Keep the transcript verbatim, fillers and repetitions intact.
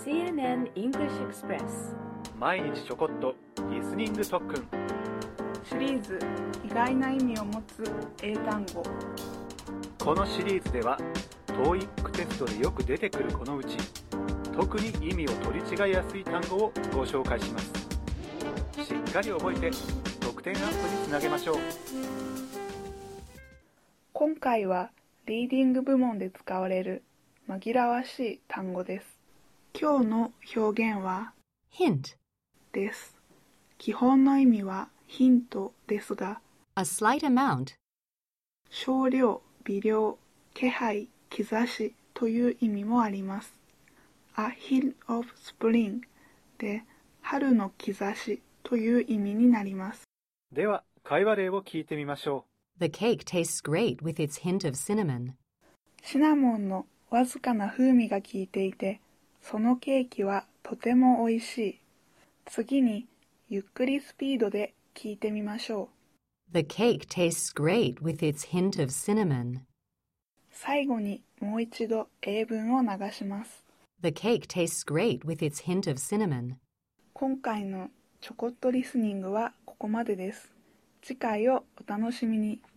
シーエヌエヌ English Express 毎日ちょこっとリスニング特訓シリーズ意外な意味を持つ英単語。 このシリーズでは トーイック テストでよく出てくるこのうち特に意味を取り違いやすい単語をご紹介します。しっかり覚えて得点アップにつなげましょう。 今回はリーディング部門で使われる紛らわしい単語です。今日の表現は hint です。基本の意味はヒントですが、 a slight amount 少量、微量、気配、兆しという意味もあります。A hint of spring で春の兆しという意味になります。 では会話例を聞いてみましょう。The cake tastes great with its hint of cinnamon. シナモンのわずかな風味が効いていて、そのケーキはとても美味しい。次にゆっくりスピードで聞いてみましょう。 The cake tastes great with its hint of cinnamon. 最後にもう一度英文を流します。 The cake tastes great with its hint of cinnamon. 今回のちょこっとリスニングはここまでです。次回をお楽しみに。